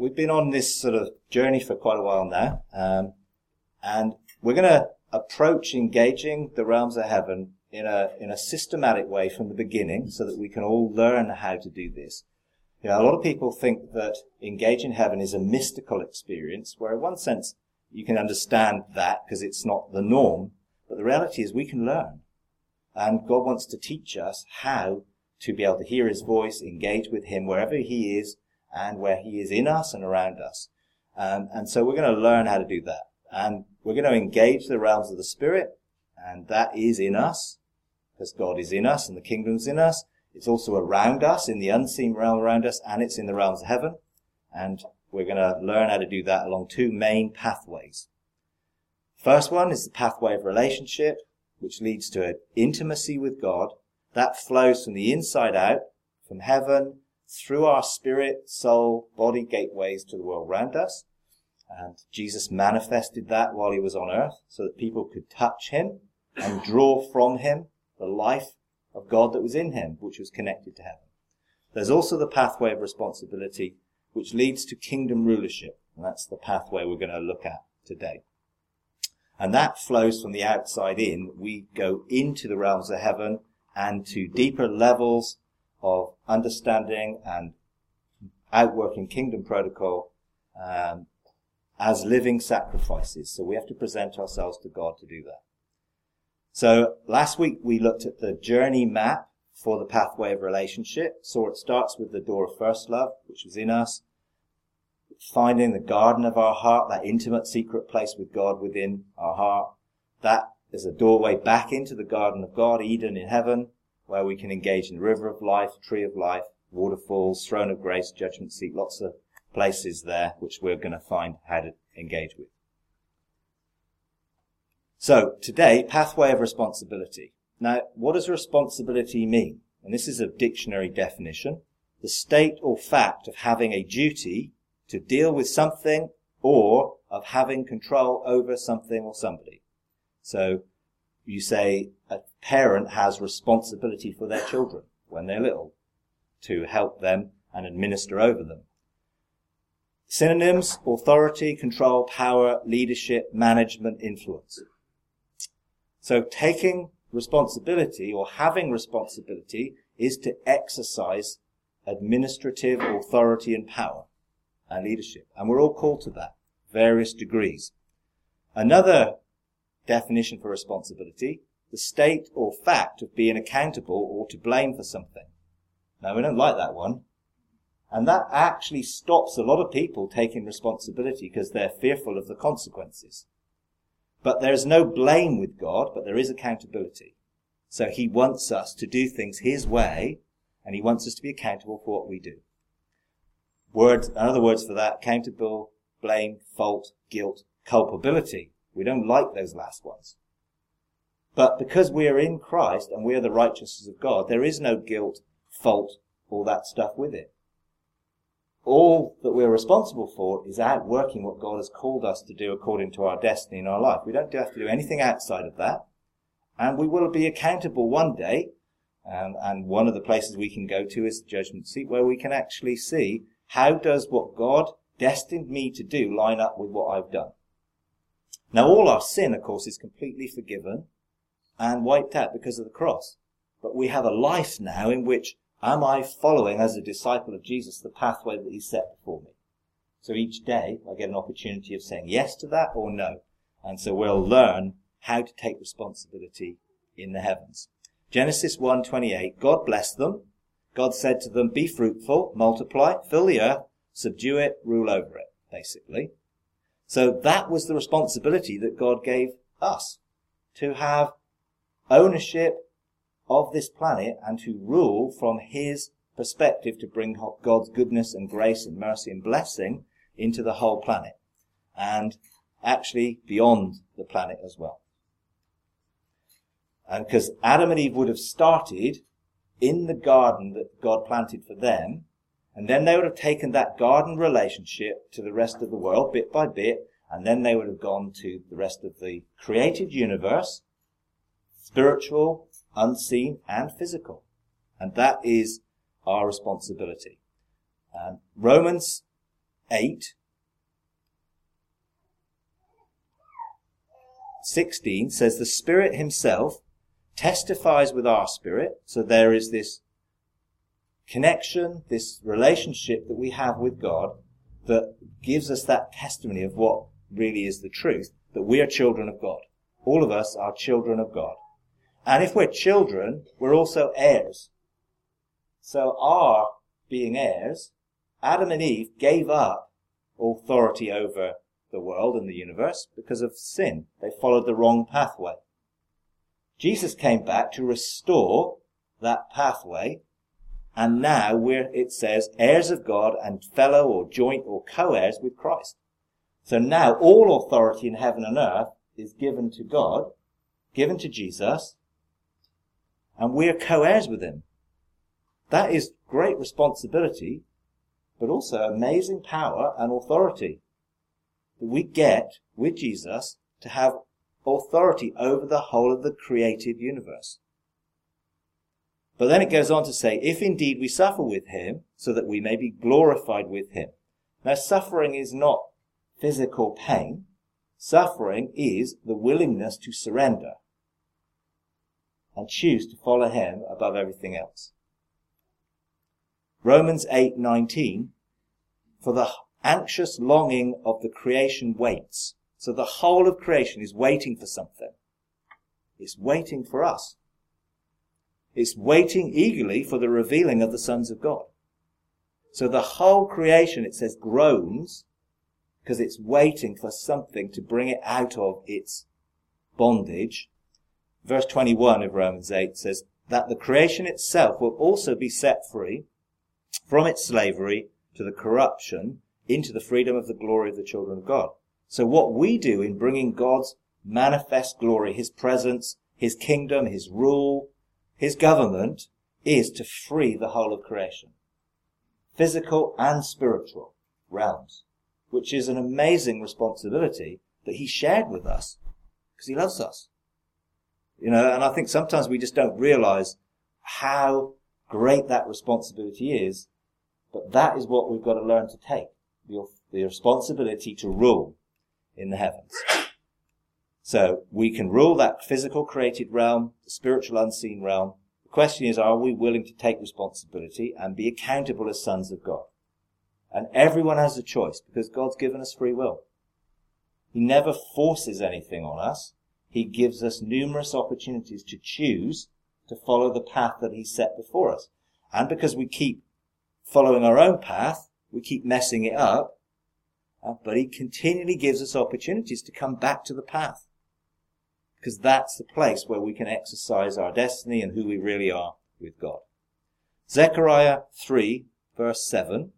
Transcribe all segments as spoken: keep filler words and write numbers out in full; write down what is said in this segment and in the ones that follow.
we've been on this sort of journey for quite a while now, um, and we're going to approach engaging the realms of heaven in a in a systematic way from the beginning, so that we can all learn how to do this. You know, a lot of people think that engaging heaven is a mystical experience, where in one sense you can understand that because it's not the norm, but the reality is we can learn, and God wants to teach us how to be able to hear his voice, engage with him wherever he is, and where he is in us and around us. Um, and so we're going to learn how to do that. And we're going to engage the realms of the Spirit, and that is in us, because God is in us and the kingdom's in us. It's also around us, in the unseen realm around us, and it's in the realms of heaven. And we're going to learn how to do that along two main pathways. First one is the pathway of relationship, which leads to intimacy with God. That flows from the inside out, from heaven, through our spirit, soul, body gateways to the world around us. And Jesus manifested that while he was on earth, so that people could touch him and draw from him the life of God that was in him, which was connected to heaven. There's also the pathway of responsibility, which leads to kingdom rulership. And that's the pathway we're going to look at today. And that flows from the outside in. We go into the realms of heaven and to deeper levels of understanding and outworking kingdom protocol um, as living sacrifices. So we have to present ourselves to God to do that. So last week we looked at the journey map for the pathway of relationship. So it starts with the door of first love, which was in us, finding the garden of our heart, that intimate secret place with God within our heart. That is a doorway back into the garden of God, Eden in heaven, where we can engage in the river of life, tree of life, waterfalls, throne of grace, judgment seat, lots of places there which we're going to find how to engage with. So today, pathway of responsibility. Now, what does responsibility mean? And this is a dictionary definition. The state or fact of having a duty to deal with something, or of having control over something or somebody. So you say a parent has responsibility for their children when they're little, to help them and administer over them. Synonyms: authority, control, power, leadership, management, influence. So taking responsibility or having responsibility is to exercise administrative authority and power and leadership. And we're all called to that, various degrees. Another definition for responsibility: the state or fact of being accountable or to blame for something. Now, we don't like that one. And that actually stops a lot of people taking responsibility because they're fearful of the consequences. But there's no blame with God, but there is accountability. So he wants us to do things his way, and he wants us to be accountable for what we do. Words, other words for that: accountable, blame, fault, guilt, culpability. We don't like those last ones. But because we are in Christ and we are the righteousness of God, there is no guilt, fault, all that stuff with it. All that we're responsible for is outworking what God has called us to do according to our destiny in our life. We don't have to do anything outside of that. And we will be accountable one day. Um, and one of the places we can go to is the judgment seat, where we can actually see, how does what God destined me to do line up with what I've done? Now, all our sin, of course, is completely forgiven and wiped out because of the cross. But we have a life now in which, am I following, as a disciple of Jesus, the pathway that he set before me? So each day I get an opportunity of saying yes to that or no. And so we'll learn how to take responsibility in the heavens. Genesis one twenty-eight, God blessed them. God said to them, be fruitful, multiply, fill the earth, subdue it, rule over it, basically. So that was the responsibility that God gave us, to have ownership of this planet and to rule from his perspective, to bring God's goodness and grace and mercy and blessing into the whole planet, and actually beyond the planet as well. And because Adam and Eve would have started in the garden that God planted for them, and then they would have taken that garden relationship to the rest of the world bit by bit, and then they would have gone to the rest of the created universe, spiritual, unseen, and physical. And that is our responsibility. Um, Romans eight, sixteen says the Spirit himself testifies with our spirit. So there is this connection, this relationship that we have with God that gives us that testimony of what really is the truth, that we are children of God. All of us are children of God. And if we're children, we're also heirs. So our being heirs, Adam and Eve gave up authority over the world and the universe because of sin. They followed the wrong pathway. Jesus came back to restore that pathway, and now we're, it says, heirs of God and fellow or joint or co-heirs with Christ. So now all authority in heaven and earth is given to God, given to Jesus, and we're co-heirs with him. That is great responsibility, but also amazing power and authority that we get with Jesus to have authority over the whole of the created universe. But then it goes on to say, if indeed we suffer with him, so that we may be glorified with him. Now, suffering is not physical pain. Suffering is the willingness to surrender and choose to follow him above everything else. Romans eight nineteen, for the anxious longing of the creation waits. So the whole of creation is waiting for something. It's waiting for us. It's waiting eagerly for the revealing of the sons of God. So the whole creation, it says, groans because it's waiting for something to bring it out of its bondage. Verse twenty-one of Romans eight says that the creation itself will also be set free from its slavery to the corruption into the freedom of the glory of the children of God. So what we do in bringing God's manifest glory, his presence, his kingdom, his rule, his government, is to free the whole of creation. Physical and spiritual realms, which is an amazing responsibility that he shared with us because he loves us. You know, and I think sometimes we just don't realize how great that responsibility is, but that is what we've got to learn to take, the, the responsibility to rule in the heavens. So we can rule that physical created realm, the spiritual unseen realm. The question is, are we willing to take responsibility and be accountable as sons of God? And everyone has a choice because God's given us free will. He never forces anything on us. He gives us numerous opportunities to choose to follow the path that he set before us. And because we keep following our own path, we keep messing it up, uh, but he continually gives us opportunities to come back to the path. Because that's the place where we can exercise our destiny and who we really are with God. Zechariah three, verse seven,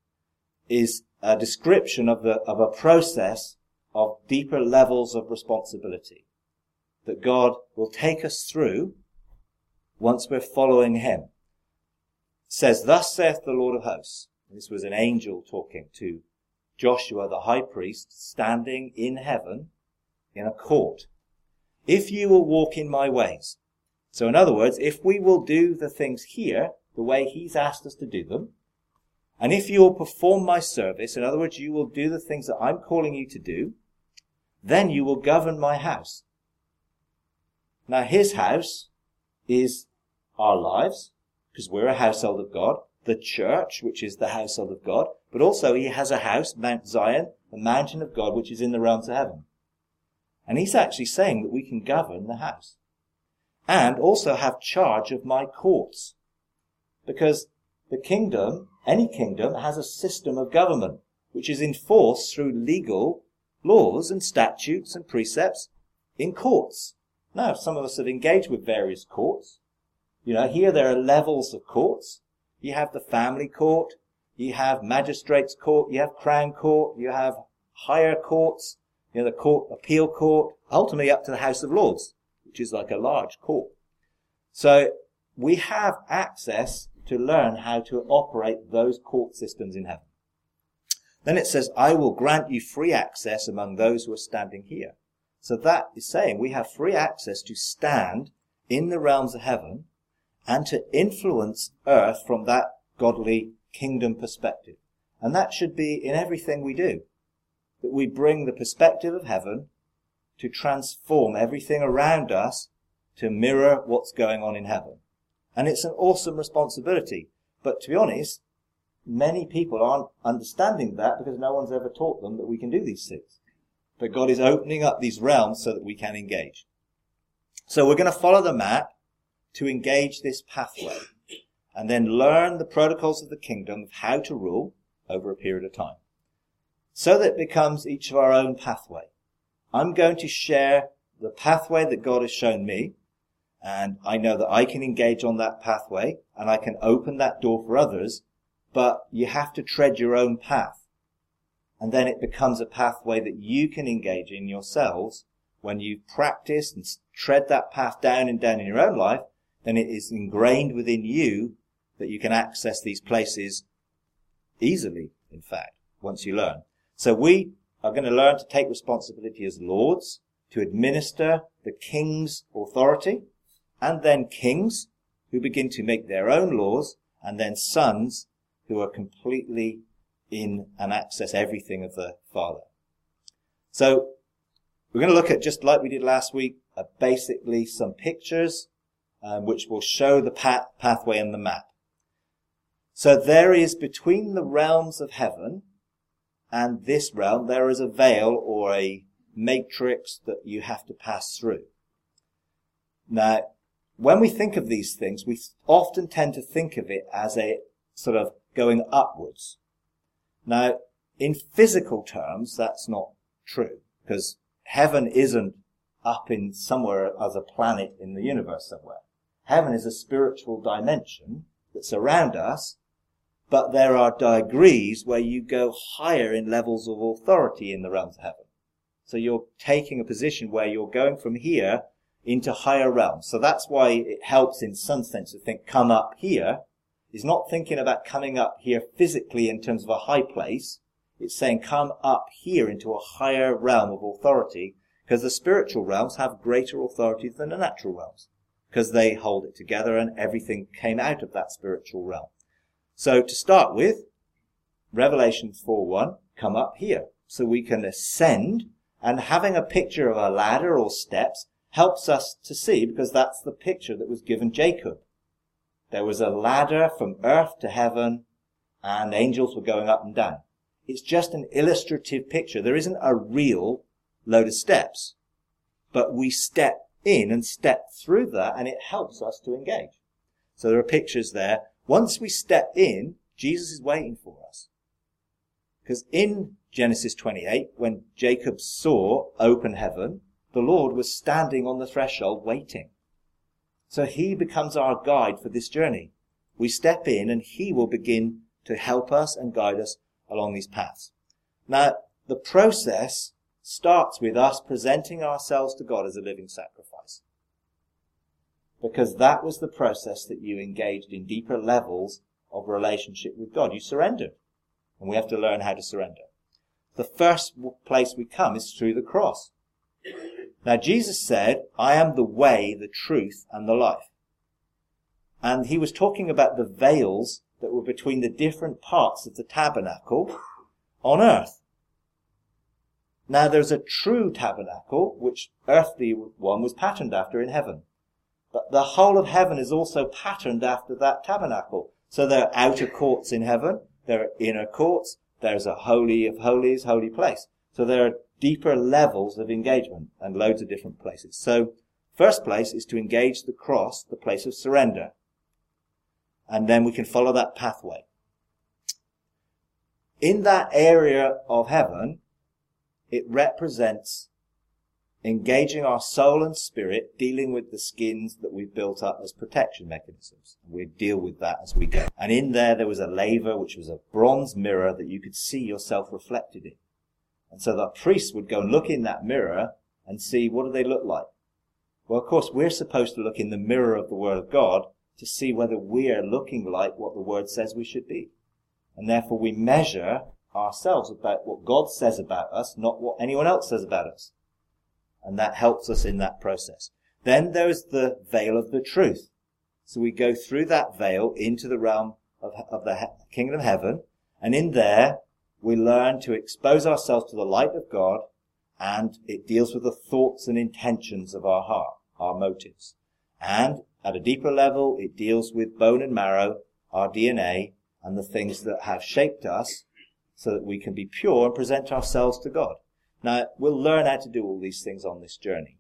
is a description of, the, of a process of deeper levels of responsibility that God will take us through once we're following him. It says, thus saith the Lord of hosts. This was an angel talking to Joshua, the high priest, standing in heaven in a court. If you will walk in my ways. So in other words, if we will do the things here the way he's asked us to do them, and if you will perform my service, in other words, you will do the things that I'm calling you to do, then you will govern my house. Now his house is our lives, because we're a household of God, the church, which is the household of God, but also he has a house, Mount Zion, the mountain of God, which is in the realms of heaven. And he's actually saying that we can govern the house and also have charge of my courts, because the kingdom, any kingdom, has a system of government which is enforced through legal laws and statutes and precepts in courts. Now, some of us have engaged with various courts. You know, here there are levels of courts. You have the family court, you have magistrates court, you have crown court, you have higher courts, you know, the court, appeal court, ultimately up to the House of Lords, which is like a large court. So we have access to learn how to operate those court systems in heaven. Then it says, I will grant you free access among those who are standing here. So that is saying we have free access to stand in the realms of heaven and to influence earth from that godly kingdom perspective. And that should be in everything we do. That we bring the perspective of heaven to transform everything around us to mirror what's going on in heaven. And it's an awesome responsibility. But to be honest, many people aren't understanding that because no one's ever taught them that we can do these things. But God is opening up these realms so that we can engage. So we're going to follow the map to engage this pathway and then learn the protocols of the kingdom of how to rule over a period of time. So that it becomes each of our own pathway. I'm going to share the pathway that God has shown me, and I know that I can engage on that pathway and I can open that door for others, but you have to tread your own path. And then it becomes a pathway that you can engage in yourselves. When you've practiced and tread that path down and down in your own life, then it is ingrained within you that you can access these places easily, in fact, once you learn. So we are going to learn to take responsibility as lords, to administer the king's authority, and then kings who begin to make their own laws, and then sons who are completely in and access everything of the Father. So we're going to look at, just like we did last week, uh, basically some pictures um, which will show the path, pathway and the map. So there is, between the realms of heaven and this realm, there is a veil or a matrix that you have to pass through. Now, when we think of these things, we often tend to think of it as a sort of going upwards. Now, in physical terms, that's not true, because heaven isn't up in somewhere as a planet in the universe somewhere. Heaven is a spiritual dimension that's around us, but there are degrees where you go higher in levels of authority in the realms of heaven. So you're taking a position where you're going from here into higher realms. So that's why it helps in some sense to think, come up here. Is not thinking about coming up here physically in terms of a high place. It's saying come up here into a higher realm of authority, because the spiritual realms have greater authority than the natural realms, because they hold it together and everything came out of that spiritual realm. So to start with, Revelation four one, come up here. So we can ascend, and having a picture of a ladder or steps helps us to see, because that's the picture that was given Jacob. There was a ladder from earth to heaven, and angels were going up and down. It's just an illustrative picture. There isn't a real load of steps. But we step in and step through that, and it helps us to engage. So there are pictures there. Once we step in, Jesus is waiting for us. Because in Genesis twenty-eight, when Jacob saw open heaven, the Lord was standing on the threshold waiting. So he becomes our guide for this journey. We step in and he will begin to help us and guide us along these paths. Now, the process starts with us presenting ourselves to God as a living sacrifice. Because that was the process that you engaged in deeper levels of relationship with God. You surrendered. And we have to learn how to surrender. The first place we come is through the cross. Now, Jesus said, I am the way, the truth, and the life. And he was talking about the veils that were between the different parts of the tabernacle on earth. Now, there's a true tabernacle, which earthly one was patterned after in heaven. But the whole of heaven is also patterned after that tabernacle. So there are outer courts in heaven, there are inner courts, there's a holy of holies, holy place. So there are deeper levels of engagement and loads of different places. So first place is to engage the cross, the place of surrender. And then we can follow that pathway. In that area of heaven, it represents engaging our soul and spirit, dealing with the skins that we've built up as protection mechanisms. We deal with that as we go. And in there, there was a laver, which was a bronze mirror that you could see yourself reflected in. And so the priest would go and look in that mirror and see, what do they look like? Well, of course, we're supposed to look in the mirror of the Word of God to see whether we are looking like what the Word says we should be. And therefore we measure ourselves about what God says about us, not what anyone else says about us. And that helps us in that process. Then there is the veil of the truth. So we go through that veil into the realm of, of the he- kingdom of heaven, And in there, we learn to expose ourselves to the light of God, and it deals with the thoughts and intentions of our heart, our motives. And at a deeper level, it deals with bone and marrow, our D N A, and the things that have shaped us so that we can be pure and present ourselves to God. Now, we'll learn how to do all these things on this journey.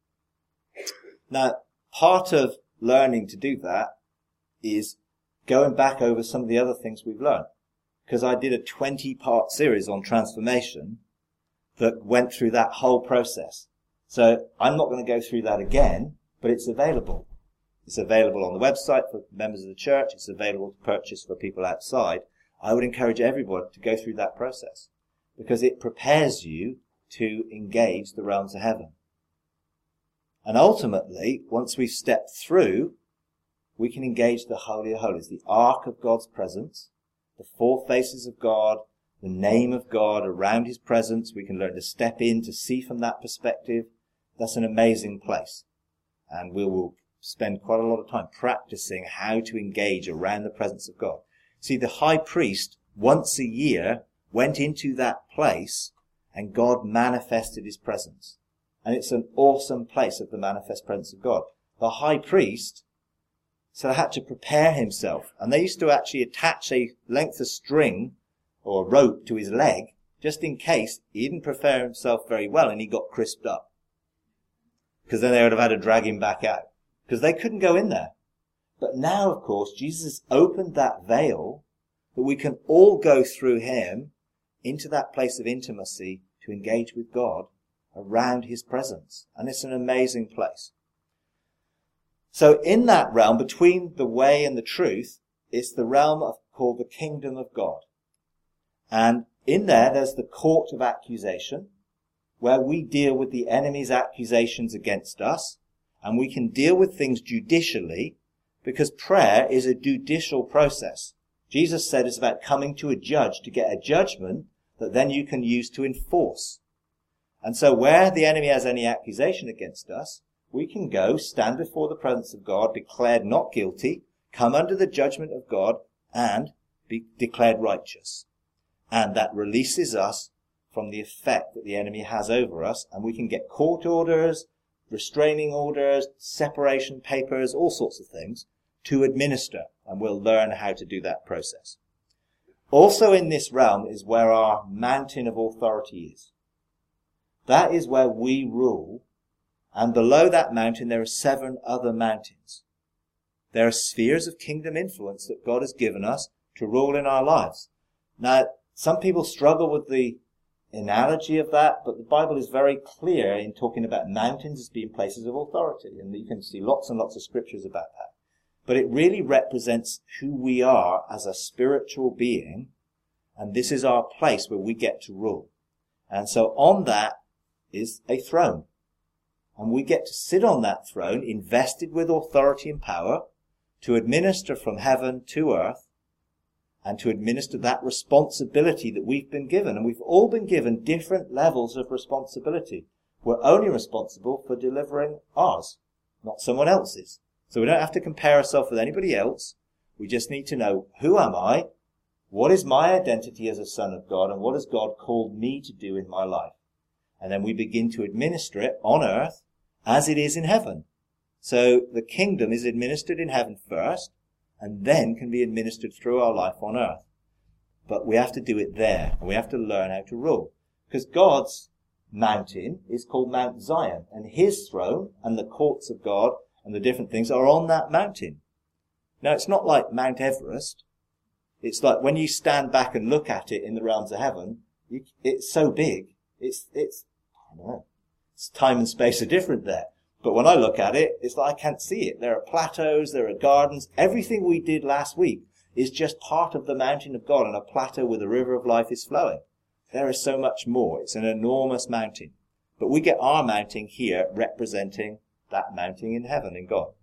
Now, part of learning to do that is going back over some of the other things we've learned. Because I did a twenty-part series on transformation that went through that whole process. So I'm not going to go through that again, but it's available. It's available on the website for members of the church. It's available to purchase for people outside. I would encourage everyone to go through that process because it prepares you to engage the realms of heaven. And ultimately, once we've stepped through, we can engage the Holy of Holies, the ark of God's presence, the four faces of God, the name of God around his presence. We can learn to step in, to see from that perspective. That's an amazing place. And we will spend quite a lot of time practicing how to engage around the presence of God. See, the high priest, once a year, went into that place and God manifested his presence. And it's an awesome place of the manifest presence of God. The high priest so had to prepare himself. And they used to actually attach a length of string or rope to his leg just in case he didn't prepare himself very well and he got crisped up. Because then they would have had to drag him back out. Because they couldn't go in there. But now, of course, Jesus opened that veil that we can all go through him into that place of intimacy to engage with God around his presence. And it's an amazing place. So in that realm, between the way and the truth, it's the realm of, called the kingdom of God. And in there, there's the court of accusation, where we deal with the enemy's accusations against us, and we can deal with things judicially, because prayer is a judicial process. Jesus said it's about coming to a judge to get a judgment that then you can use to enforce. And so where the enemy has any accusation against us, we can go, stand before the presence of God, declared not guilty, come under the judgment of God, and be declared righteous. And that releases us from the effect that the enemy has over us, and we can get court orders, restraining orders, separation papers, all sorts of things to administer, and we'll learn how to do that process. Also in this realm is where our mountain of authority is. That is where we rule, and below that mountain there are seven other mountains. There are spheres of kingdom influence that God has given us to rule in our lives. Now, some people struggle with the analogy of that, but the Bible is very clear in talking about mountains as being places of authority, and you can see lots and lots of scriptures about that. But it really represents who we are as a spiritual being, and this is our place where we get to rule. And so on that is a throne. And we get to sit on that throne, invested with authority and power, to administer from heaven to earth, and to administer that responsibility that we've been given. And we've all been given different levels of responsibility. We're only responsible for delivering ours, not someone else's. So we don't have to compare ourselves with anybody else. We just need to know, who am I? What is my identity as a son of God? And what has God called me to do in my life? And then we begin to administer it on earth as it is in heaven. So the kingdom is administered in heaven first, and then can be administered through our life on earth. But we have to do it there, and we have to learn how to rule. Because God's mountain is called Mount Zion, and his throne and the courts of God and the different things are on that mountain. Now, it's not like Mount Everest. It's like when you stand back and look at it in the realms of heaven, you, it's so big. It's, it's, I don't know, it's time and space are different there. But when I look at it, it's like I can't see it. There are plateaus, there are gardens. Everything we did last week is just part of the mountain of God, and a plateau where the river of life is flowing. There is so much more. It's an enormous mountain. But we get our mountain here representing that mountain in heaven in God.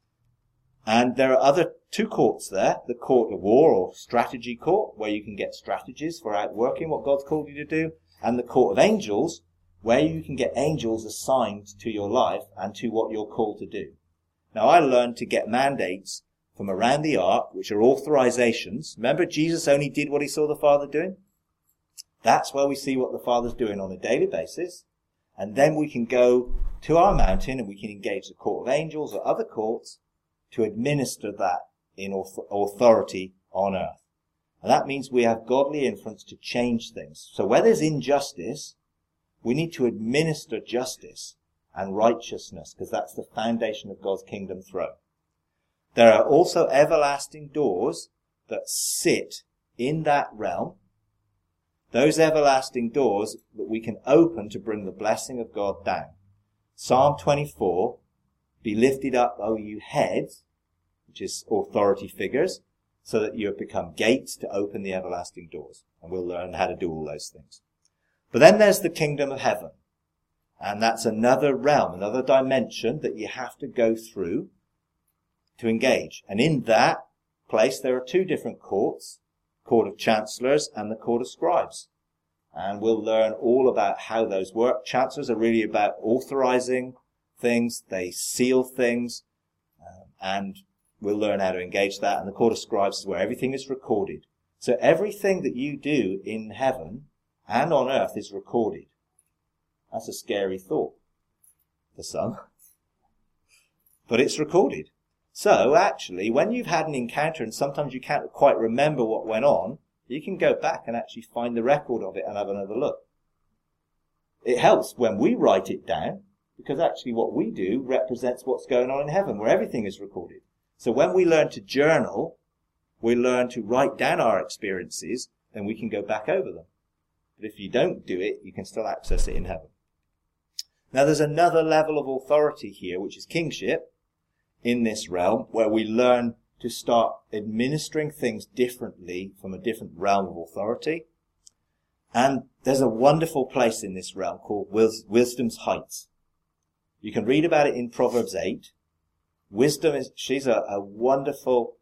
And there are other two courts there, the court of war or strategy court, where you can get strategies for outworking what God's called you to do, and the court of angels, where you can get angels assigned to your life and to what you're called to do. Now, I learned to get mandates from around the ark, which are authorizations. Remember, Jesus only did what he saw the Father doing? That's where we see what the Father's doing on a daily basis. And then we can go to our mountain and we can engage the court of angels or other courts to administer that in authority on earth. And that means we have godly influence to change things. So where there's injustice, we need to administer justice and righteousness, because that's the foundation of God's kingdom throne. There are also everlasting doors that sit in that realm. Those everlasting doors that we can open to bring the blessing of God down. Psalm twenty-four, be lifted up, O you heads, which is authority figures, so that you have become gates to open the everlasting doors. And we'll learn how to do all those things. But then there's the kingdom of heaven. And that's another realm, another dimension that you have to go through to engage. And in that place there are two different courts, court of chancellors and the court of scribes. And we'll learn all about how those work. Chancellors are really about authorizing things. They seal things. Um, and we'll learn how to engage that. And the court of scribes is where everything is recorded. So everything that you do in heaven and on earth is recorded. That's a scary thought for some. But it's recorded. So actually, when you've had an encounter and sometimes you can't quite remember what went on, you can go back and actually find the record of it and have another look. It helps when we write it down, because actually what we do represents what's going on in heaven, where everything is recorded. So when we learn to journal, we learn to write down our experiences, then we can go back over them. But if you don't do it, you can still access it in heaven. Now there's another level of authority here, which is kingship, in this realm, where we learn to start administering things differently from a different realm of authority. And there's a wonderful place in this realm called Wis- Wisdom's Heights. You can read about it in Proverbs eight. Wisdom is, she's a, a wonderful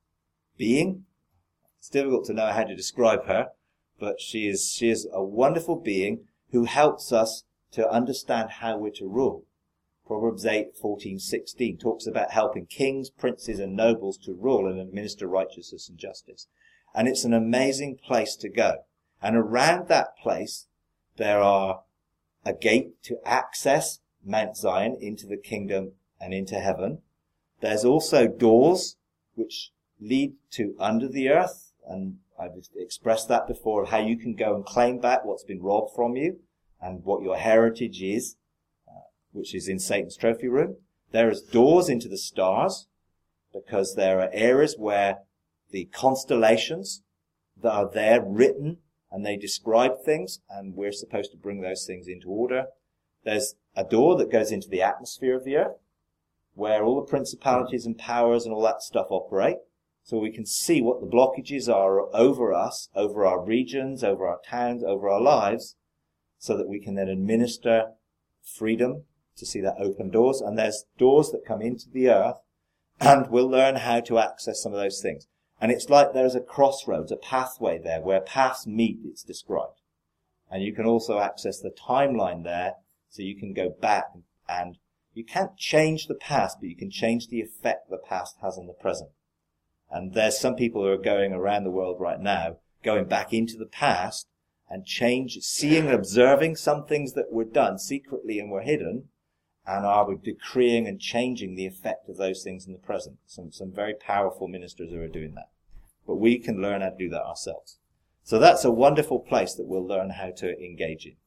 being. It's difficult to know how to describe her, but she is, she is a wonderful being who helps us to understand how we're to rule. Proverbs eight, fourteen, sixteen talks about helping kings, princes and nobles to rule and administer righteousness and justice. And it's an amazing place to go. And around that place, there are a gate to access Mount Zion into the kingdom and into heaven. There's also doors which lead to under the earth. And I've expressed that before, of how you can go and claim back what's been robbed from you and what your heritage is, which is in Satan's trophy room. There is doors into the stars, because there are areas where the constellations that are there written and they describe things, and we're supposed to bring those things into order. There's a door that goes into the atmosphere of the earth, where all the principalities and powers and all that stuff operate, so we can see what the blockages are over us, over our regions, over our towns, over our lives, so that we can then administer freedom to see that open doors. And there's doors that come into the earth, and we'll learn how to access some of those things. And it's like there's a crossroads, a pathway there where paths meet, it's described. And you can also access the timeline there, so you can go back, and you can't change the past, but you can change the effect the past has on the present. And there's some people who are going around the world right now, going back into the past and change, seeing and observing some things that were done secretly and were hidden, and are decreeing and changing the effect of those things in the present. Some, some very powerful ministers who are doing that. But we can learn how to do that ourselves. So that's a wonderful place that we'll learn how to engage in.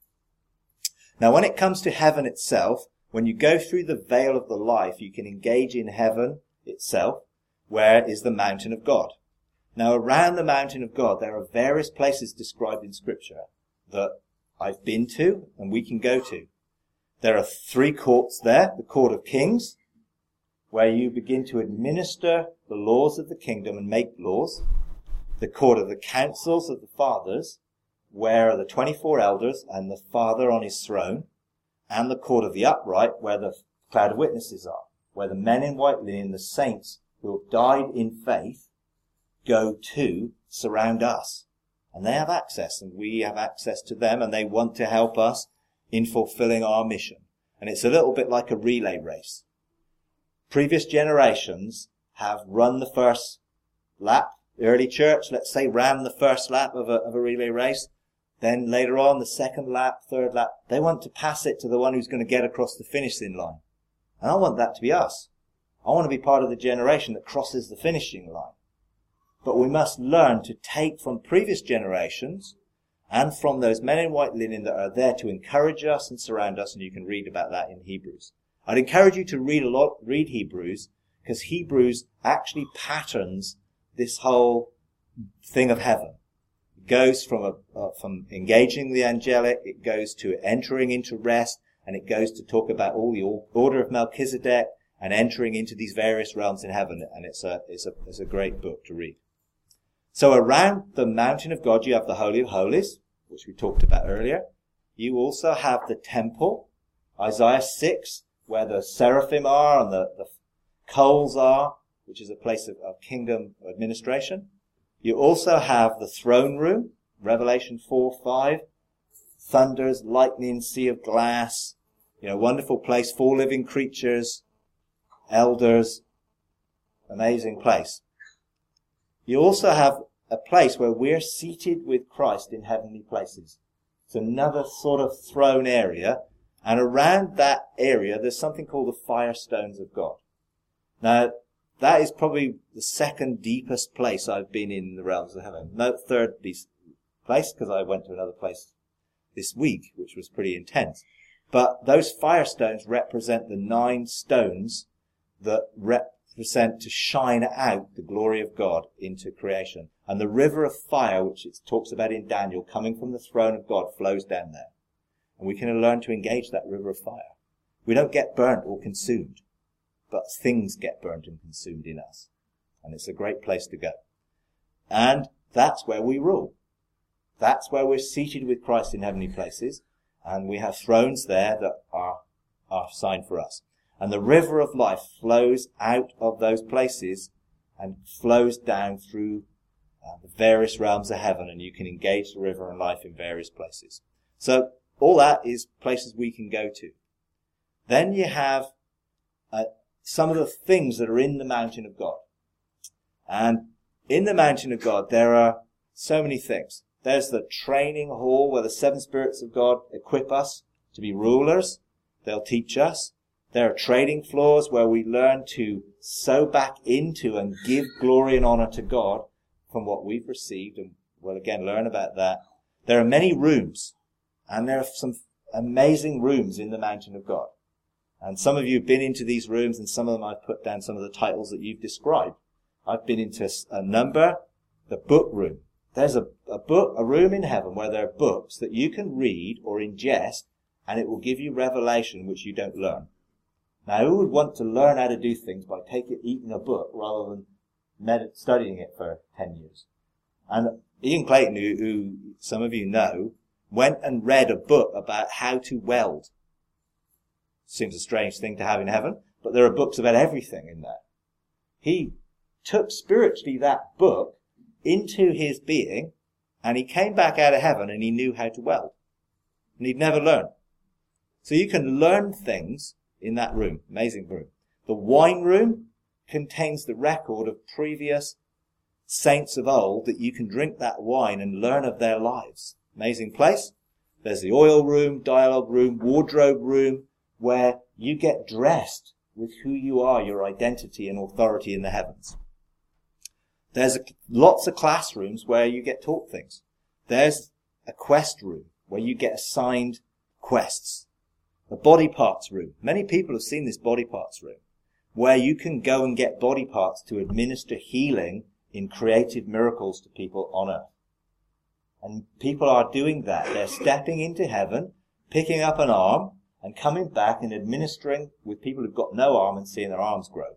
Now when it comes to heaven itself, when you go through the veil of the life, you can engage in heaven itself, where is the mountain of God. Now around the mountain of God, there are various places described in Scripture that I've been to and we can go to. There are three courts there. The court of kings, where you begin to administer the laws of the kingdom and make laws. The court of the councils of the fathers, where are the twenty-four elders and the Father on his throne. And the court of the upright, where the cloud of witnesses are, where the men in white linen, the saints who have died in faith, go to surround us. And they have access, and we have access to them, and they want to help us in fulfilling our mission. And it's a little bit like a relay race. Previous generations have run the first lap. The early church, let's say, ran the first lap of a, of a relay race. Then later on, the second lap, third lap, they want to pass it to the one who's going to get across the finishing line. And I want that to be us. I want to be part of the generation that crosses the finishing line. But we must learn to take from previous generations and from those men in white linen that are there to encourage us and surround us, and you can read about that in Hebrews. I'd encourage you to read a lot, read Hebrews, because Hebrews actually patterns this whole thing of heaven. It goes from a, uh, from engaging the angelic, it goes to entering into rest, and it goes to talk about all the order of Melchizedek and entering into these various realms in heaven. And it's a, it's a, it's a great book to read. So around the mountain of God, you have the Holy of Holies, which we talked about earlier. You also have the temple, Isaiah six, where the seraphim are and the, the coals are, which is a place of, of kingdom administration. You also have the throne room, Revelation four, five, thunders, lightning, sea of glass, you know, wonderful place, four living creatures, elders, amazing place. You also have a place where we're seated with Christ in heavenly places. It's another sort of throne area, and around that area there's something called the firestones of God. Now, that is probably the second deepest place I've been in the realms of heaven. No, third place, because I went to another place this week, which was pretty intense. But those firestones represent the nine stones that represent to shine out the glory of God into creation. And the river of fire, which it talks about in Daniel, coming from the throne of God, flows down there. And we can learn to engage that river of fire. We don't get burnt or consumed, but things get burnt and consumed in us. And it's a great place to go. And that's where we rule. That's where we're seated with Christ in heavenly places. And we have thrones there that are, are assigned for us. And the river of life flows out of those places and flows down through uh, the various realms of heaven. And you can engage the river of life in various places. So all that is places we can go to. Then you have uh, some of the things that are in the mountain of God. And in the mountain of God, there are so many things. There's the training hall where the seven spirits of God equip us to be rulers. They'll teach us. There are trading floors where we learn to sow back into and give glory and honor to God from what we've received. And we'll again learn about that. There are many rooms. And there are some amazing rooms in the mountain of God. And some of you have been into these rooms, and some of them I've put down some of the titles that you've described. I've been into a number, the book room. There's a, a book, a room in heaven where there are books that you can read or ingest, and it will give you revelation which you don't learn. Now, who would want to learn how to do things by taking, eating a book rather than med- studying it for ten years? And Ian Clayton, who, who some of you know, went and read a book about how to weld. Seems a strange thing to have in heaven, but there are books about everything in there. He took spiritually that book into his being, and he came back out of heaven and he knew how to weld. And he'd never learned. So you can learn things in that room. Amazing room. The wine room contains the record of previous saints of old that you can drink that wine and learn of their lives. Amazing place. There's the oil room, dialogue room, wardrobe room, where you get dressed with who you are, your identity and authority in the heavens. There's a, lots of classrooms where you get taught things. There's a quest room where you get assigned quests. The body parts room. Many people have seen this body parts room, where you can go and get body parts to administer healing in creative miracles to people on earth. And people are doing that. They're stepping into heaven, picking up an arm, and coming back and administering with people who've got no arm and seeing their arms grow.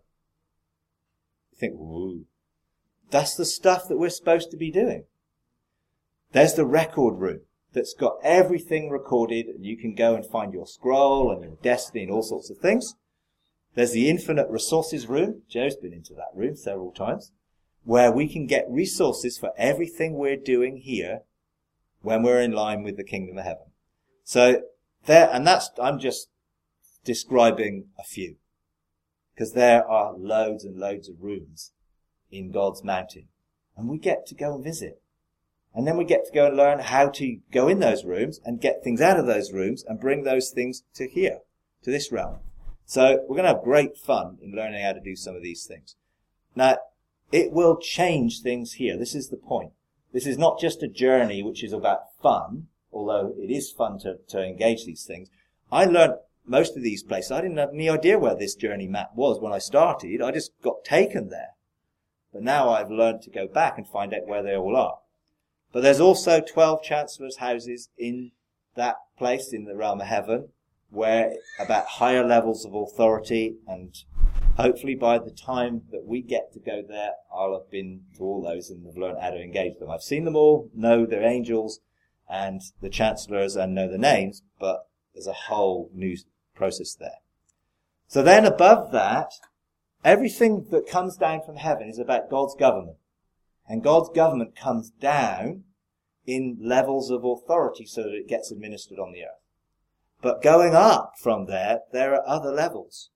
You think, woo. That's the stuff that we're supposed to be doing. There's the record room that's got everything recorded, and you can go and find your scroll and your destiny and all sorts of things. There's the infinite resources room. Joe's been into that room several times, where we can get resources for everything we're doing here when we're in line with the kingdom of heaven. So there, and that's, I'm just describing a few. because there are loads and loads of rooms in God's mountain. And we get to go and visit. And then we get to go and learn how to go in those rooms and get things out of those rooms and bring those things to here, to this realm. So we're going to have great fun in learning how to do some of these things. Now, it will change things here. This is the point. This is not just a journey which is about fun, although it is fun to, to engage these things. I learned most of these places. I didn't have any idea where this journey map was when I started. I just got taken there. But now I've learned to go back and find out where they all are. But there's also twelve chancellors' houses in that place, in the realm of heaven, where about higher levels of authority, and hopefully by the time that we get to go there, I'll have been to all those and have learned how to engage them. I've seen them all, know their angels and the chancellors and know the names, but there's a whole new process there. So then above that, everything that comes down from heaven is about God's government. And God's government comes down in levels of authority so that it gets administered on the earth. But going up from there, there are other levels.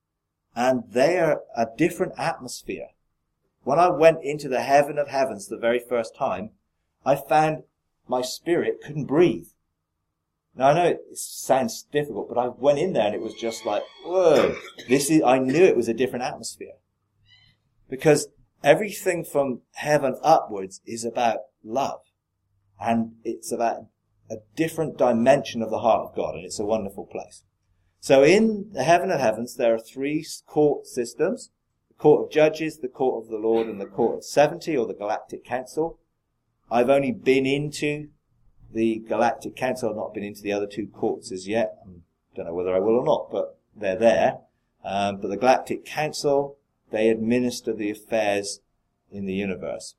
And they are a different atmosphere. When I went into the heaven of heavens the very first time, I found my spirit couldn't breathe. Now I know it sounds difficult, but I went in there and it was just like, whoa, this is, I knew it was a different atmosphere. Because everything from heaven upwards is about love. And it's about a different dimension of the heart of God, and it's a wonderful place. So in the heaven of heavens, there are three court systems: the court of judges, the court of the Lord, and the court of seventy, or the Galactic Council. I've only been into the Galactic Council. I've not been into the other two courts as yet. I don't know whether I will or not, but they're there. Um, but the Galactic Council, they administer the affairs in the universe.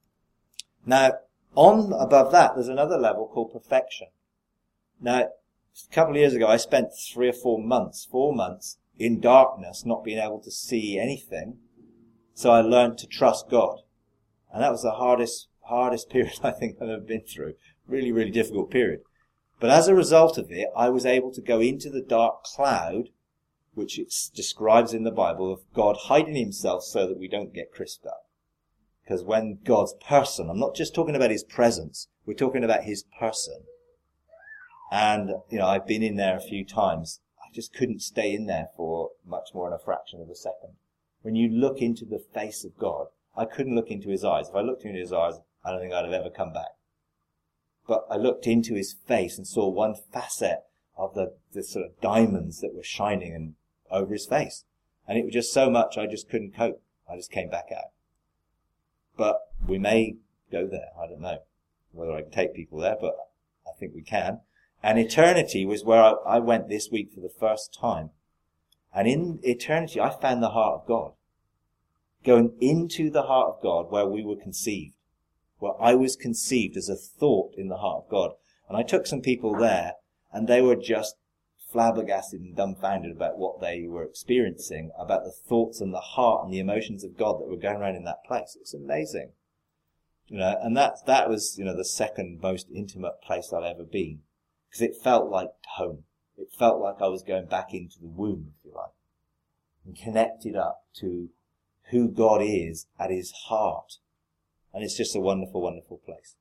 Now, on above that, there's another level called perfection. Now, a couple of years ago, I spent three or four months, four months in darkness, not being able to see anything. So I learned to trust God. And that was the hardest, hardest period I think I've ever been through. Really, really difficult period. But as a result of it, I was able to go into the dark cloud, which it describes in the Bible, of God hiding himself so that we don't get crisped up. Because when God's person, I'm not just talking about his presence, we're talking about his person. And, you know, I've been in there a few times. I just couldn't stay in there for much more than a fraction of a second. When you look into the face of God, I couldn't look into his eyes. If I looked into his eyes, I don't think I'd have ever come back. But I looked into his face and saw one facet of the, the sort of diamonds that were shining and over his face. And it was just so much I just couldn't cope. I just came back out. But we may go there. I don't know whether I can take people there, but I think we can. And eternity was where I, I went this week for the first time. And in eternity, I found the heart of God. Going into the heart of God where we were conceived. Where I was conceived as a thought in the heart of God. And I took some people there, and they were just flabbergasted and dumbfounded about what they were experiencing, about the thoughts and the heart and the emotions of God that were going around in that place. It's amazing. You know, and that, that was, you know, the second most intimate place I'd ever been. Because it felt like home. It felt like I was going back into the womb, if you like. And connected up to who God is at his heart. And it's just a wonderful, wonderful place.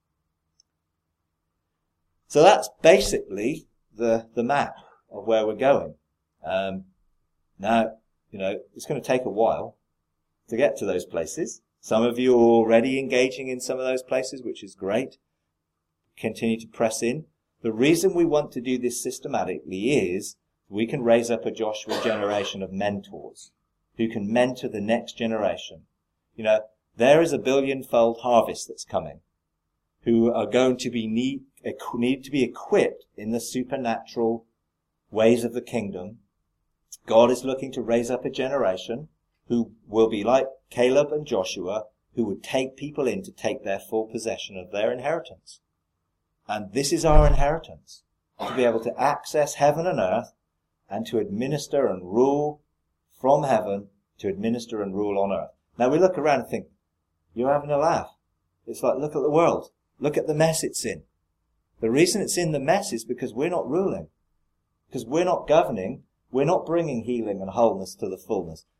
So that's basically the, the map of where we're going. Um, now, you know, it's going to take a while to get to those places. Some of you are already engaging in some of those places, which is great. Continue to press in. The reason we want to do this systematically is we can raise up a Joshua generation of mentors who can mentor the next generation. You know, there is a billion-fold harvest that's coming, who are going to be need, need to be equipped in the supernatural ways of the kingdom. God is looking to raise up a generation who will be like Caleb and Joshua, who would take people in to take their full possession of their inheritance. And this is our inheritance, to be able to access heaven and earth and to administer and rule from heaven, to administer and rule on earth. Now we look around and think, you're having a laugh. It's like, look at the world. Look at the mess it's in. The reason it's in the mess is because we're not ruling. Because we're not governing. We're not bringing healing and wholeness to the fullness.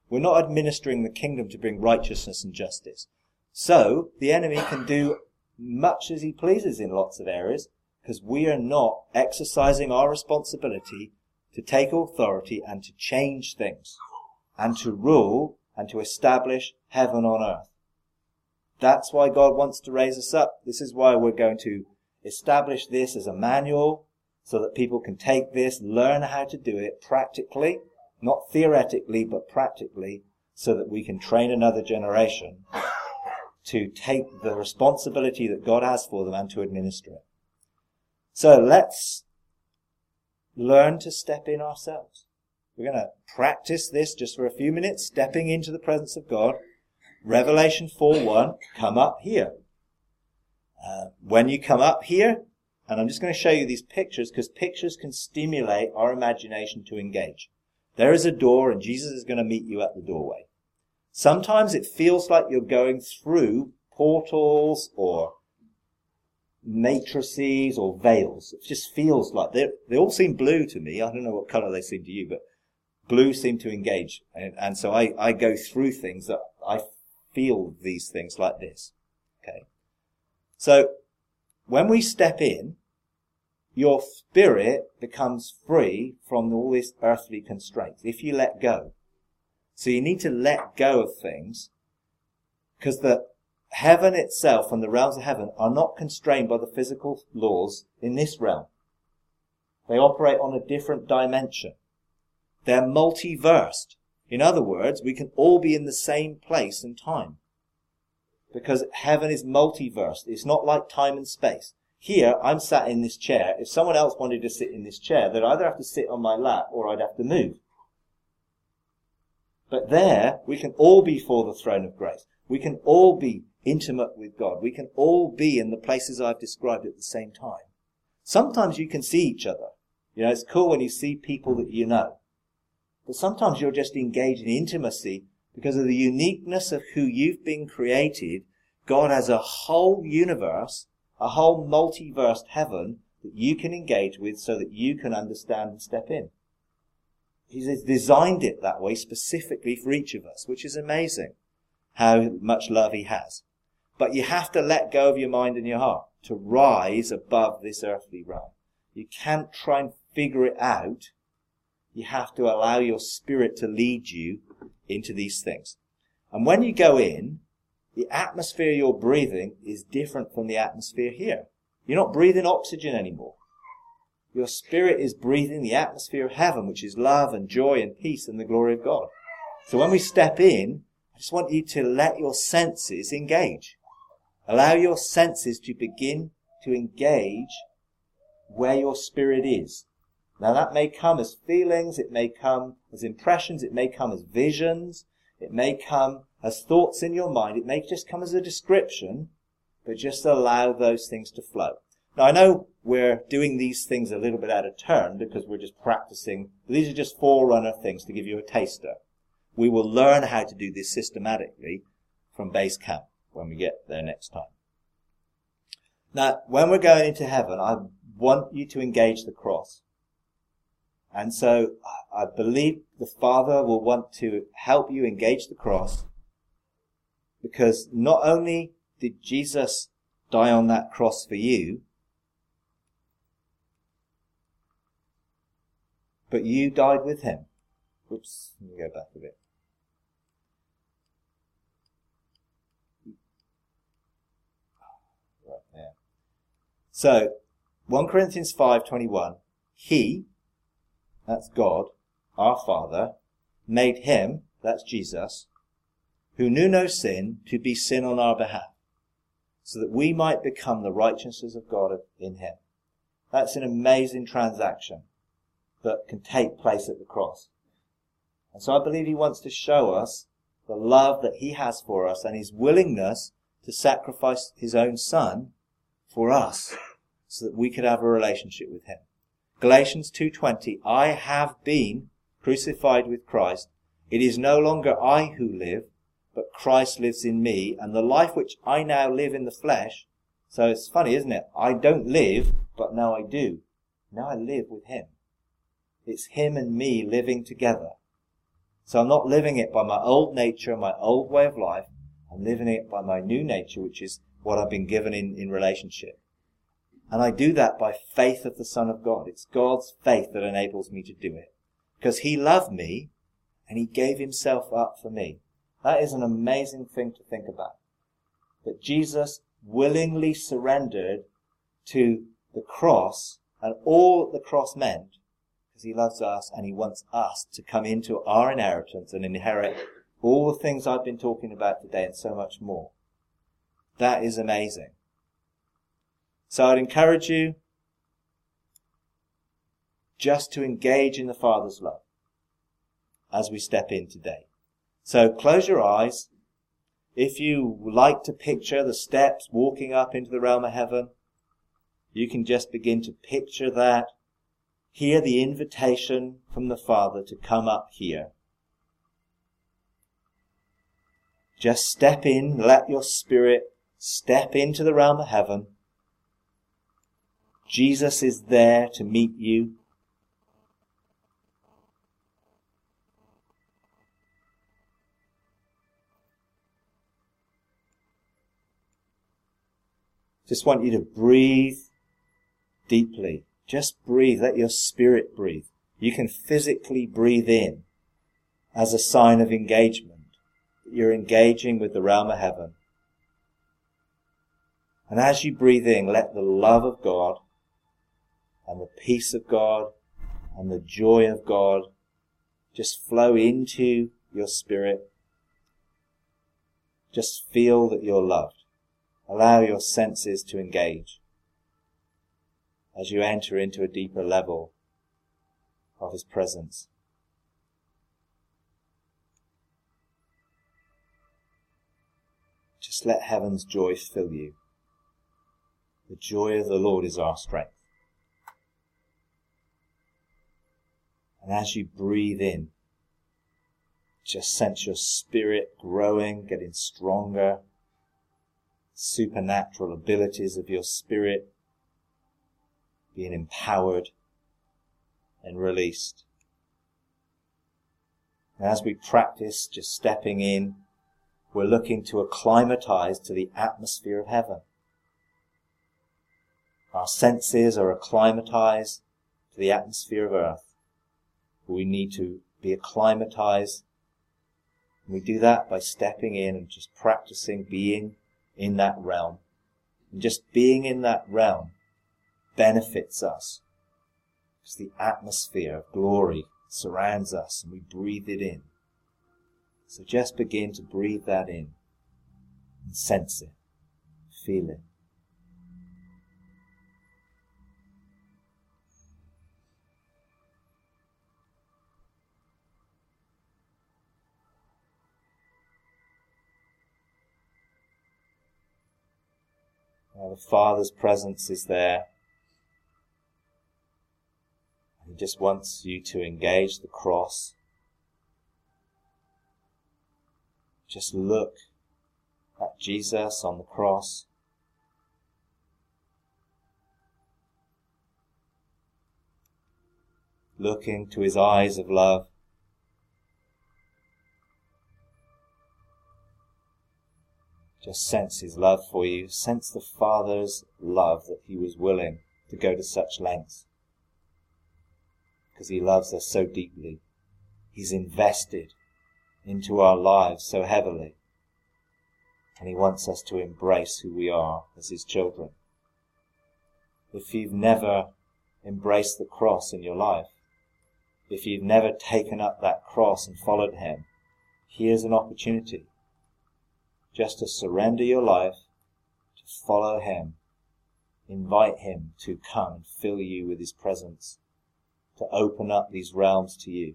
We're not administering the kingdom to bring righteousness and justice. So the enemy can do much as he pleases in lots of areas, because we are not exercising our responsibility to take authority and to change things and to rule and to establish heaven on earth. That's why God wants to raise us up. This is why we're going to establish this as a manual so that people can take this, learn how to do it practically, not theoretically, but practically, so that we can train another generation to take the responsibility that God has for them and to administer it. So let's learn to step in ourselves. We're going to practice this just for a few minutes, stepping into the presence of God. Revelation four one, come up here. Uh, when you come up here, and I'm just going to show you these pictures, because pictures can stimulate our imagination to engage. There is a door, and Jesus is going to meet you at the doorway. Sometimes it feels like you're going through portals or matrices or veils. It just feels like they they all seem blue to me. I don't know what colour they seem to you, but blue seem to engage. And, and so I, I go through things that I feel these things like this. Okay. So when we step in, your spirit becomes free from all this earthly constraints if you let go. So you need to let go of things, because the heaven itself and the realms of heaven are not constrained by the physical laws in this realm. They operate on a different dimension. They're multiversed. In other words, we can all be in the same place and time, because heaven is multiversed. It's not like time and space. Here, I'm sat in this chair. If someone else wanted to sit in this chair, they'd either have to sit on my lap or I'd have to move. But there, we can all be before the throne of grace. We can all be intimate with God. We can all be in the places I've described at the same time. Sometimes you can see each other. You know, it's cool when you see people that you know. But sometimes you're just engaged in intimacy because of the uniqueness of who you've been created. God has a whole universe, a whole multiverse heaven that you can engage with so that you can understand and step in. He's designed it that way specifically for each of us, which is amazing how much love he has. But you have to let go of your mind and your heart to rise above this earthly realm. You can't try and figure it out. You have to allow your spirit to lead you into these things. And when you go in, the atmosphere you're breathing is different from the atmosphere here. You're not breathing oxygen anymore. Your spirit is breathing the atmosphere of heaven, which is love and joy and peace and the glory of God. So when we step in, I just want you to let your senses engage. Allow your senses to begin to engage where your spirit is. Now that may come as feelings, it may come as impressions, it may come as visions, it may come as thoughts in your mind, it may just come as a description, but just allow those things to flow. Now I know we're doing these things a little bit out of turn because we're just practicing. These are just forerunner things to give you a taster. We will learn how to do this systematically from base camp when we get there next time. Now, when we're going into heaven, I want you to engage the cross. And so I believe the Father will want to help you engage the cross, because not only did Jesus die on that cross for you, but you died with him. Whoops, let me go back a bit. Right there. So, First Corinthians five twenty-one, he, that's God, our Father, made him, that's Jesus, who knew no sin, to be sin on our behalf, so that we might become the righteousness of God in him. That's an amazing transaction that can take place at the cross. And so I believe he wants to show us the love that he has for us and his willingness to sacrifice his own son for us so that we could have a relationship with him. Galatians two twenty, I have been crucified with Christ. It is no longer I who live, but Christ lives in me, and the life which I now live in the flesh. So it's funny, isn't it? I don't live, but now I do. Now I live with him. It's him and me living together. So I'm not living it by my old nature, my old way of life. I'm living it by my new nature, which is what I've been given in, in relationship. And I do that by faith of the Son of God. It's God's faith that enables me to do it. Because he loved me and he gave himself up for me. That is an amazing thing to think about. That Jesus willingly surrendered to the cross and all that the cross meant, because he loves us and he wants us to come into our inheritance and inherit all the things I've been talking about today and so much more. That is amazing. So I'd encourage you just to engage in the Father's love as we step in today. So close your eyes. If you like to picture the steps walking up into the realm of heaven, you can just begin to picture that. Hear the invitation from the Father to come up here. Just step in, let your spirit step into the realm of heaven. Jesus is there to meet you. Just want you to breathe deeply. Just breathe. Let your spirit breathe. You can physically breathe in as a sign of engagement. You're engaging with the realm of heaven. And as you breathe in, let the love of God and the peace of God and the joy of God just flow into your spirit. Just feel that you're loved. Allow your senses to engage as you enter into a deeper level of his presence. Just let heaven's joy fill you. The joy of the Lord is our strength. And as you breathe in, just sense your spirit growing, getting stronger. Supernatural abilities of your spirit being empowered and released. And as we practice just stepping in, we're looking to acclimatize to the atmosphere of heaven. Our senses are acclimatized to the atmosphere of earth. We need to be acclimatized. And we do that by stepping in and just practicing being in that realm. And just being in that realm benefits us. Because the atmosphere of glory surrounds us and we breathe it in. So just begin to breathe that in and sense it, feel it. Now the Father's presence is there. He just wants you to engage the cross. Just look at Jesus on the cross. Look into his eyes of love. Just sense his love for you. Sense the Father's love that he was willing to go to such lengths. Because he loves us so deeply. He's invested into our lives so heavily. And he wants us to embrace who we are as his children. If you've never embraced the cross in your life, if you've never taken up that cross and followed him, here's an opportunity just to surrender your life, to follow him, invite him to come and fill you with his presence, to open up these realms to you.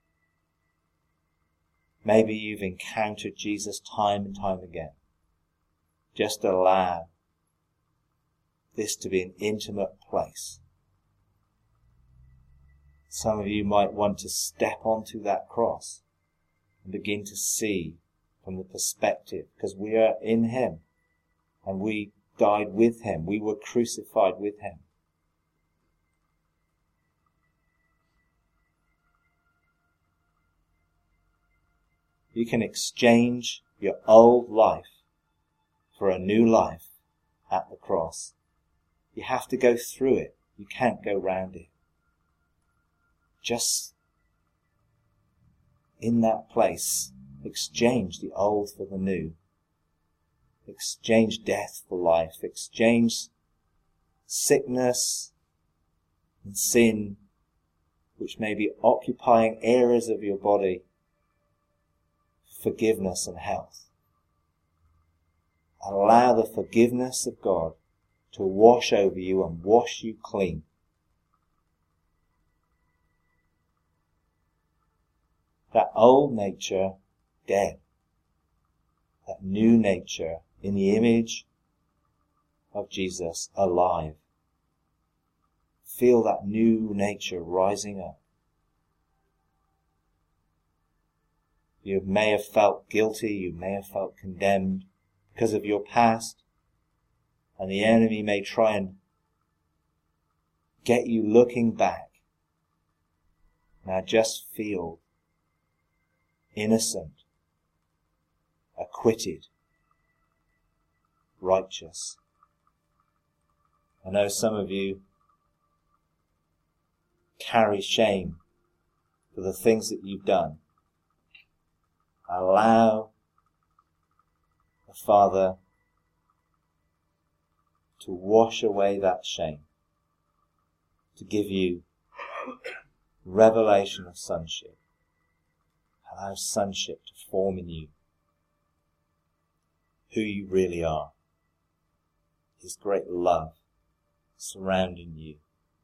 Maybe you've encountered Jesus time and time again. Just allow this to be an intimate place. Some of you might want to step onto that cross and begin to see from the perspective, because we are in him and we died with him. We were crucified with him. You can exchange your old life for a new life at the cross. You have to go through it. You can't go round it. Just in that place, exchange the old for the new. Exchange death for life. Exchange sickness and sin, which may be occupying areas of your body, forgiveness and health. Allow the forgiveness of God to wash over you and wash you clean. That old nature dead. That new nature in the image of Jesus alive. Feel that new nature rising up. You may have felt guilty, you may have felt condemned because of your past, and the enemy may try and get you looking back. Now just feel innocent, acquitted, righteous. I know some of you carry shame for the things that you've done. Allow the Father to wash away that shame, to give you revelation of sonship. Allow sonship to form in you who you really are. His great love surrounding you.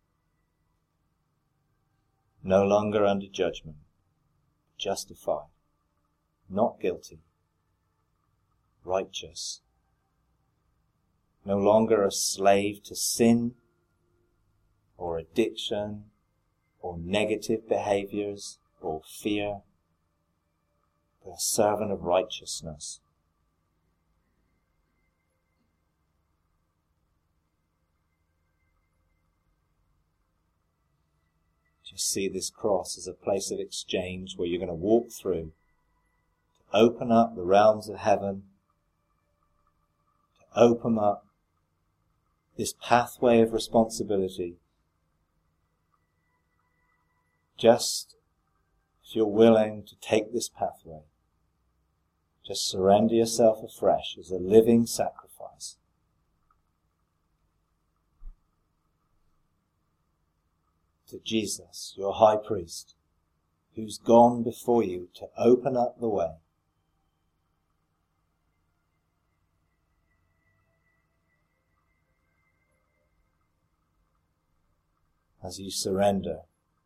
No longer under judgment, justified, not guilty, righteous. No longer a slave to sin or addiction or negative behaviors or fear, but a servant of righteousness. Just see this cross as a place of exchange where you're going to walk through to open up the realms of heaven, to open up this pathway of responsibility. Just if you're willing to take this pathway, just surrender yourself afresh as a living sacrifice. To Jesus, your high priest, who's gone before you to open up the way. As you surrender,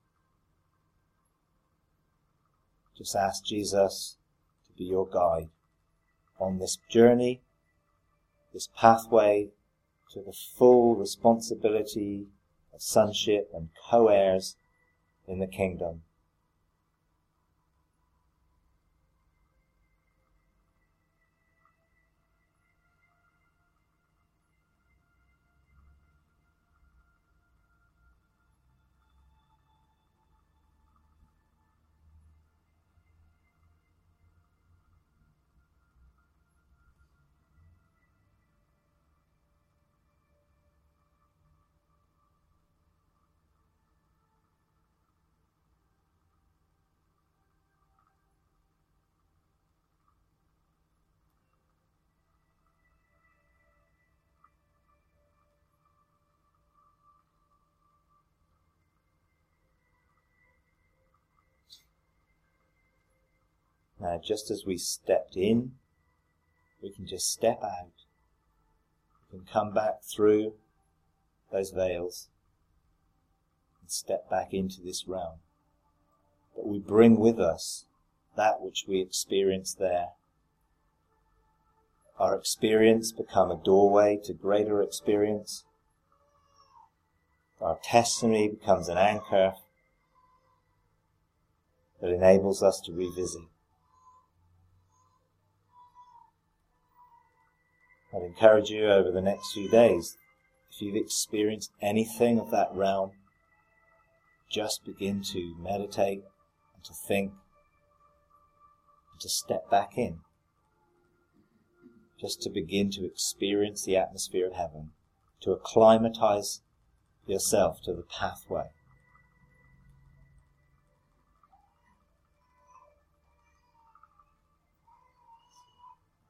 just ask Jesus to be your guide on this journey, this pathway to the full responsibility of sonship and co-heirs in the kingdom. Now, just as we stepped in, we can just step out. We can come back through those veils and step back into this realm. But we bring with us that which we experience there. Our experience become a doorway to greater experience. Our testimony becomes an anchor that enables us to revisit. I'd encourage you over the next few days, if you've experienced anything of that realm, just begin to meditate and to think, to step back in, just to begin to experience the atmosphere of heaven, to acclimatize yourself to the pathway